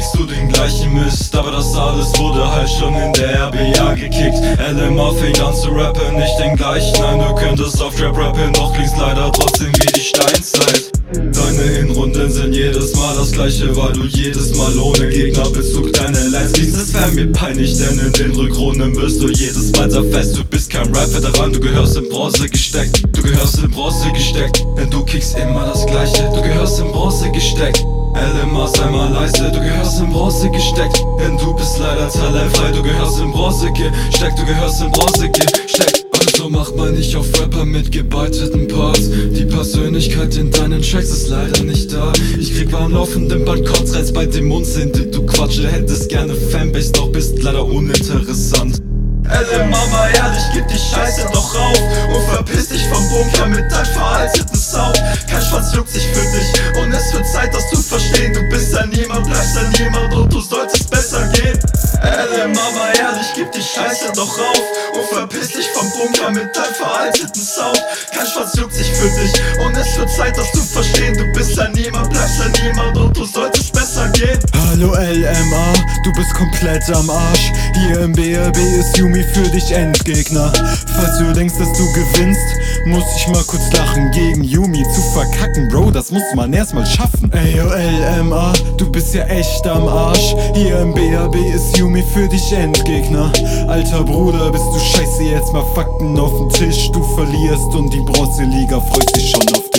kickst du den gleichen Mist, aber das alles wurde halt schon in der RBA gekickt. LMA fängt an zu rappen, nicht den gleichen. Nein, du könntest auf Trap rappen, doch klingst leider trotzdem wie die Steinzeit. Deine Hinrunden sind jedes Mal das gleiche, weil du jedes Mal ohne Gegnerbezug deine Lines liest. Es wär mir peinlich, denn in den Rückrunden wirst du jedes Mal zerfetzt. Du bist kein Rap-Veteran, du gehörst in Bronze gesteckt. Du gehörst in Bronze gesteckt, denn du kickst immer das gleiche. Du gehörst in Bronze gesteckt. LMA, sei mal leise, du gehörst in Bronze gesteckt, denn du bist leider talentfrei. Du gehörst in Bronze gesteckt, du gehörst in Bronze gesteckt. Also macht man nicht auf Rapper mit gebeuteten Parts. Die Persönlichkeit in deinen Tracks ist leider nicht da. Ich krieg beim laufenden Band Kotzreiz bei dem Mund sind. Du Quatsche, hättest gerne Fanbase, doch bist leider uninteressant. LMA, mal ehrlich, gib die Scheiße doch rauf und verpiss dich vom Bunker mit deinem veralteten Sound. Kein Schwanz juckt sich für dich und es wird Zeit, das zu verstehen. Du bist ein Niemand, bleibst ein Niemand und du solltest besser gehen. LMA, mal ehrlich, gib die Scheiße doch rauf und verpiss dich vom Bunker mit deinem veralteten Sound. Kein Schwanz juckt sich für dich und es wird Zeit, das zu verstehen. Du bist ein Niemand, bleibst ein Niemand und du solltest besser gehen. Hallo LMA, du bist komplett am Arsch. Hier im BRB ist Yumi für dich Endgegner. Falls du denkst, dass du gewinnst, muss ich mal kurz lachen. Gegen Yumi zu verkacken, Bro, das muss man erstmal schaffen. Ey yo LMA, du bist ja echt am Arsch. Hier im BRB ist Yumi für dich Endgegner. Alter Bruder, bist du scheiße, jetzt mal Fakten auf den Tisch. Du verlierst und die Bronzeliga freut sich schon auf